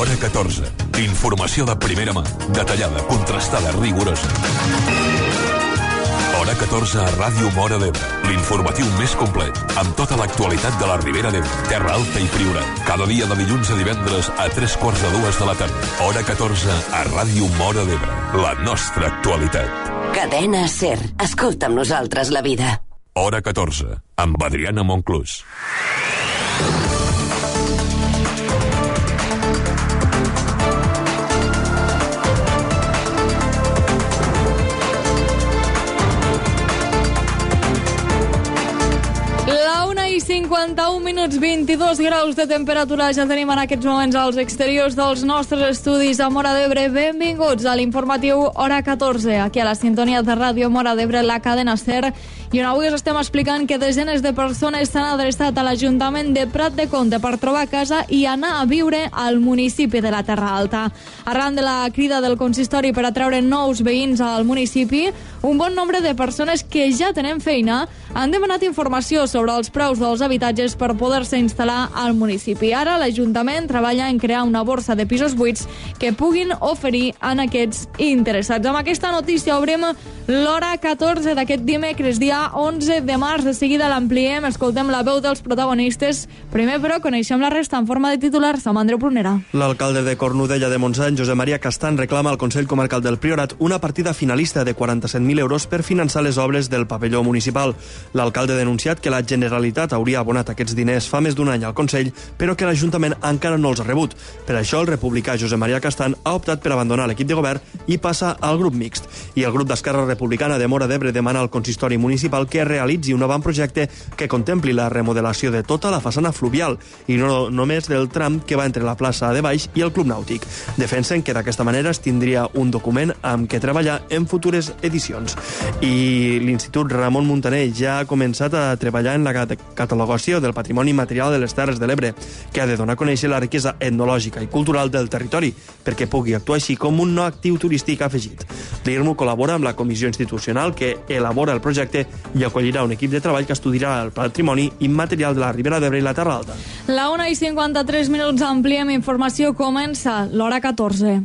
Hora 14. Informació de primera mà, detallada, contrastada, rigorosa. Hora 14 a Ràdio Móra d'Ebre. L'informatiu més complet, amb tota l'actualitat de la Ribera d'Ebre, Terra Alta i Priorat. Cada dia de dilluns a divendres a 3:45 de la tarda. Hora 14 a Ràdio Móra d'Ebre. La nostra actualitat. Cadena SER. Escolta amb nosaltres la vida. Hora 14, amb Adriana Monclús. La 1:51, 22 graus de temperatura ja tenim en aquests moments als exteriors dels nostres estudis a Móra d'Ebre. Benvinguts a l'informatiu Hora 14, aquí a la sintonia de Ràdio Móra d'Ebre, la cadena SER, i on avui us estem explicant que desenes de persones s'han adreçat a l'Ajuntament de Prat de Comte per trobar casa i anar a viure al municipi de la Terra Alta. Arran de la crida del consistori per atraure nous veïns al municipi, un bon nombre de persones que ja tenen feina han demanat informació sobre els preus dels habitatges per poder-se instal·lar al municipi. Ara l'Ajuntament treballa en crear una borsa de pisos buits que puguin oferir en aquests interessats. Amb aquesta notícia obrim l'Hora 14 d'aquest dimecres, dia 11 de març. De seguida l'ampliem, escoltem la veu dels protagonistes. Primer, però, coneixem la resta en forma de titulars amb Andreu Prunera. L'alcalde de Cornudella de Montsant, Josep Maria Castan, reclama al Consell Comarcal del Priorat una partida finalista de 47.000 euros per finançar les obres del pavelló municipal. L'alcalde ha denunciat que la Generalitat hauria abonat aquests diners fa més d'un any al Consell, però que l'Ajuntament encara no els ha rebut. Per això el republicà Josep Maria Castan ha optat per abandonar l'equip de govern i passa al grup mixt. I el grup d'Esquerra Republicana de Móra d'Ebre demana al consistori municipal que realitzi un avantprojecte que contempli la remodelació de tota la façana fluvial i no només del tram que va entre la plaça de Baix i el Club Nàutic. Defensen que d'aquesta manera es tindria un document amb què treballar en futures edicions. I l'Institut Ramon Muntaner ja ha començat a treballar en la catalogació del patrimoni material de les Terres de l'Ebre, que ha de donar a conèixer la riquesa etnològica i cultural del territori, perquè pugui actuar així com un no actiu turístic afegit. L'IRMU col·labora amb la comissió institucional que elabora el projecte i acollirà un equip de treball que estudiarà el patrimoni immaterial de la Ribera d'Ebre i la Terra Alta. La 1:53, ampliem informació, comença l'Hora 14.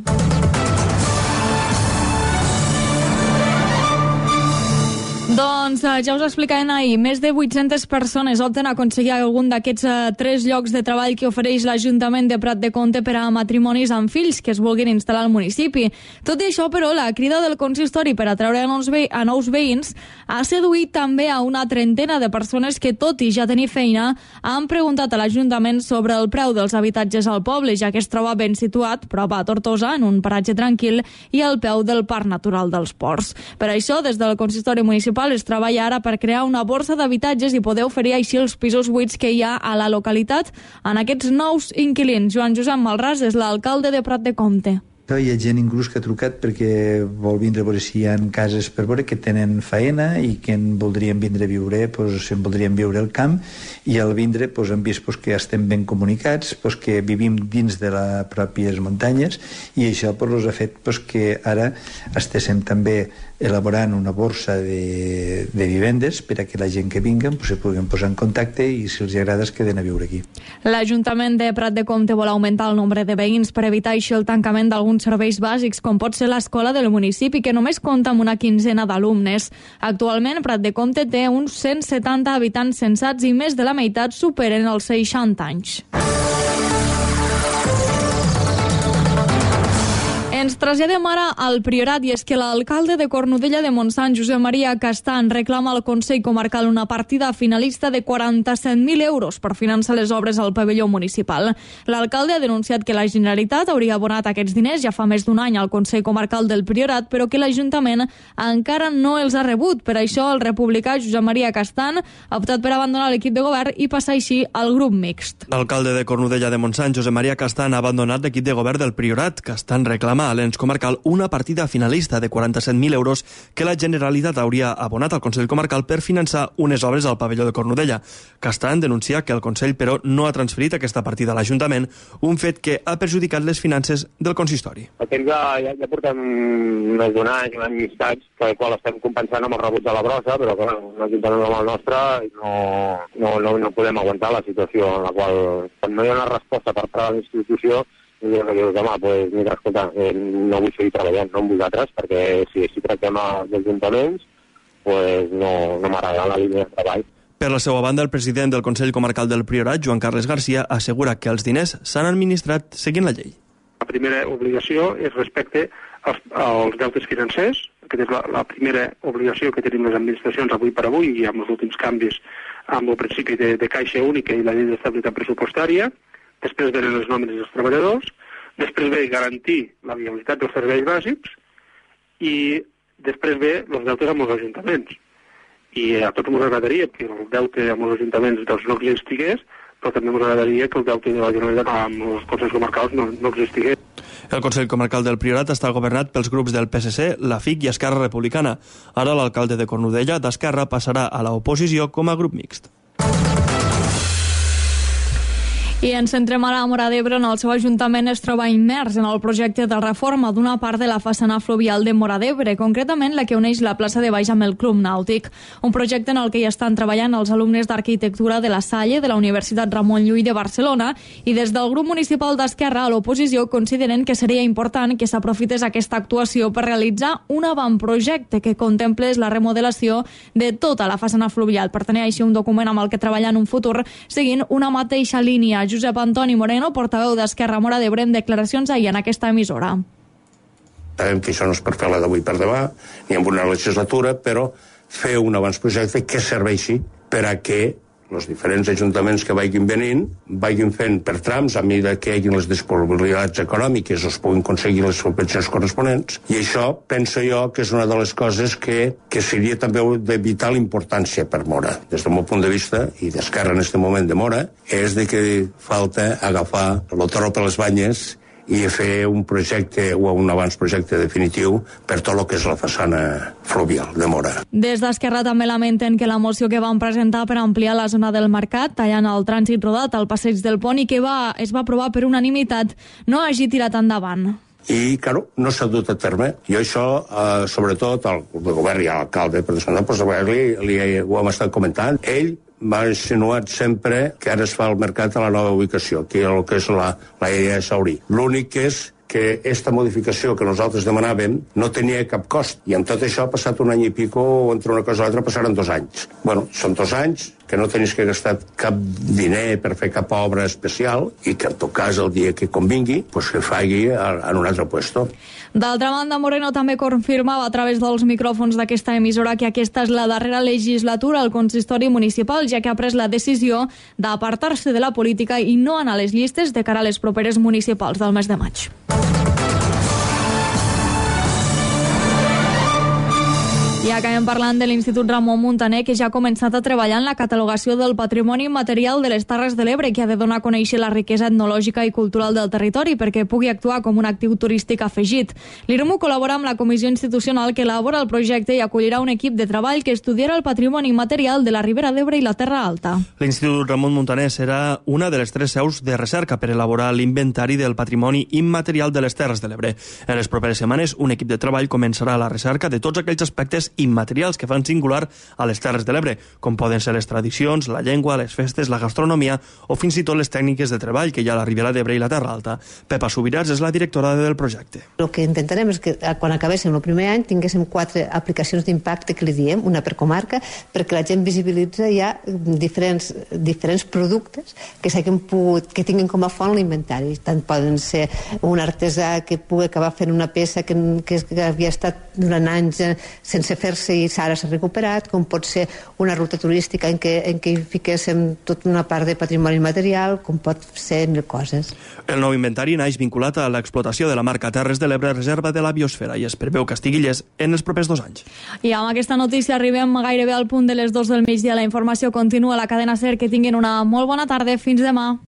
Doncs ja us explicarem ahir, més de 800 persones opten a aconseguir algun d'aquests 3 llocs de treball que ofereix l'Ajuntament de Prat de Comte per a matrimonis amb fills que es vulguin instal·lar al municipi. Tot i això, però, la crida del consistori per atraure a nous veïns ha seduït també a una trentena de persones que, tot i ja tenir feina, han preguntat a l'Ajuntament sobre el preu dels habitatges al poble, ja que es troba ben situat, prop a Tortosa, en un paratge tranquil, i al peu del Parc Natural dels Ports. Per això, des del consistori municipal es treballa ara per crear una borsa d'habitatges i poder oferir així els pisos buits que hi ha a la localitat en aquests nous inquilins. Joan Josep Malràs és l'alcalde de Prat de Comte. Hi ha gent inclús que ha trucat perquè vol vindre a veure si hi ha cases per veure que tenen faena i que en voldrien vindre a viure, en voldrien viure al camp, i al vindre hem vist que estem ben comunicats, que vivim dins de les pròpies muntanyes, i això ha fet que ara estiguem també elaborant una borsa de vivendes per a que la gent que vinguen se puguin posar en contacte i si els agrada es queden a viure aquí. L'Ajuntament de Prat de Comte vol augmentar el nombre de veïns per evitar així el tancament d'alguns serveis bàsics, com pot ser l'escola del municipi, que només compta amb una quinzena d'alumnes. Actualment, Prat de Comte té uns 170 habitants censats i més de la meitat superen els 60 anys. Ens traslladem ara al Priorat, i és que l'alcalde de Cornudella de Montsant, Josep Maria Castan, reclama al Consell Comarcal una partida finalista de 47.000 euros per finançar les obres al pavelló municipal. L'alcalde ha denunciat que la Generalitat hauria abonat aquests diners ja fa més d'un any al Consell Comarcal del Priorat, però que l'Ajuntament encara no els ha rebut. Per això, el republicà Josep Maria Castan ha optat per abandonar l'equip de govern i passar així al grup mixt. L'alcalde de Cornudella de Montsant, Josep Maria Castan, ha abandonat l'equip de govern del Priorat. Castan reclama a l'ens comarcal una partida finalista de 47.000 euros que la Generalitat hauria abonat al Consell Comarcal per finançar unes obres al pavelló de Cornudella. Castan denuncia que el Consell, però, no ha transferit aquesta partida a l'Ajuntament, un fet que ha perjudicat les finances del consistori. Aquest ja portem més d'un any i mig, per el qual estem compensant amb el rebut de la brossa, però clar, un ajuntament com el nostre no podem aguantar la situació en la qual, quan no hi ha una resposta per part de la institució, I dius, demà, doncs, mira, escolta, no vull seguir treballant amb vosaltres, perquè si tractem els ajuntaments, doncs no m'agrada la línia de treball. Per la seva banda, el president del Consell Comarcal del Priorat, Joan Carles Garcia, assegura que els diners s'han administrat seguint la llei. La primera obligació és respecte als deutes financers. Aquesta és la primera obligació que tenim les administracions avui per avui i amb els últims canvis amb el principi de caixa única i la llei d'estabilitat pressupostària. Després venen les nòmines dels treballadors, després ve garantir la viabilitat dels serveis bàsics i després ve els deutes amb els ajuntaments. I a tots ens agradaria que el deute amb els ajuntaments no existigués, però també ens agradaria que el deute de la Generalitat amb els consells comarcals no existigués. El Consell Comarcal del Priorat està governat pels grups del PSC, la FIC i Esquerra Republicana. Ara l'alcalde de Cornudella, d'Esquerra, passarà a l'oposició com a grup mixt. I ens centrem ara a Móra d'Ebre, on el seu ajuntament es troba immers en el projecte de reforma d'una part de la façana fluvial de Móra d'Ebre, concretament la que uneix la plaça de Baix amb el Club Nàutic. Un projecte en el que hi estan treballant els alumnes d'Arquitectura de la Salle, de la Universitat Ramon Llull de Barcelona, i des del grup municipal d'Esquerra a l'oposició consideren que seria important que s'aprofités aquesta actuació per realitzar un avantprojecte que contemplés la remodelació de tota la façana fluvial, per tenir així un document amb el que treballar en un futur seguint una mateixa línia. Josep Antoni Moreno, portaveu d'Esquerra Móra d'Ebre, en declaracions ahir en aquesta emissora. Sabem que això no és per fer-la d'avui per demà, ni en una legislatura, però fer un avantprojecte que serveixi per a que els diferents ajuntaments que vagin venint vagin fent per trams a mesura que hi hagin les disponibilitats econòmiques o es puguin aconseguir les subvencions corresponents, i això penso jo que és una de les coses que seria també de vital importància per Móra. Des del meu punt de vista, i d'Esquerra en aquest moment de Móra, és de que falta agafar el toro per les banyes i fer un projecte o un avantprojecte definitiu per tot el que és la façana fluvial de Móra. Des d'Esquerra també lamenten que la moció que van presentar per ampliar la zona del mercat, tallant el trànsit rodat al passeig del Pont i que es va aprovar per unanimitat, no hagi tirat endavant. I, claro, no s'ha dut a terme. Jo això, sobretot, al govern i a l'alcalde, per descomptat, ho hem estat comentant. Ell m'ha insinuat sempre que ara es fa el mercat a la nova ubicació, que és la idea de Saurí. L'únic és que aquesta modificació que nosaltres demanàvem no tenia cap cost, i amb tot això ha passat un any i pico, entre una cosa i l'altra passaren 2 anys. Bueno, són 2 anys que no tenis que gastar cap diner per fer cap obra especial i que en tot cas el dia que convingui pues que faci en un altre puesto. D'altra banda, Moreno també confirmava a través dels micròfons d'aquesta emissora que aquesta és la darrera legislatura al consistori municipal, ja que ha pres la decisió d'apartar-se de la política i no anar a les llistes de cara a les properes municipals del mes de maig. I acabem parlant de l'Institut Ramon Muntaner, que ja ha començat a treballar en la catalogació del patrimoni immaterial de les Terres de l'Ebre, que ha de donar a conèixer la riquesa etnològica i cultural del territori perquè pugui actuar com un actiu turístic afegit. L'IRMU col·labora amb la comissió institucional que elabora el projecte i acollirà un equip de treball que estudiarà el patrimoni immaterial de la Ribera d'Ebre i la Terra Alta. L'Institut Ramon Muntaner serà una de les 3 seus de recerca per elaborar l'inventari del patrimoni immaterial de les Terres de l'Ebre. En les properes setmanes, un equip de treball començarà la recerca de tots aquells aspectes immaterials que fan singular a les Terres de l'Ebre, com poden ser les tradicions, la llengua, les festes, la gastronomia o fins i tot les tècniques de treball que hi ha a la Ribera d'Ebre i la Terra Alta. Pepa Subirats és la directora del projecte. El que intentarem és que quan acabéssim el primer any tinguéssim 4 aplicacions d'impacte que li diem, una per comarca, perquè la gent visibilitza ja diferents productes que tinguin com a font l'inventari. Tant poden ser un artesà que pugui acabar fent una peça que havia estat durant anys sense fer-se i ara s'ha recuperat, com pot ser una ruta turística en què hi fiquéssim tota una part de patrimoni material, com pot ser mil coses. El nou inventari naix vinculat a l'explotació de la marca Terres de l'Ebre, reserva de la biosfera, i es preveu que estigui llest en els propers 2 anys. I amb aquesta notícia arribem gairebé al punt de les 2 del migdia. La informació continua a la cadena SER. Que tinguin una molt bona tarda. Fins demà.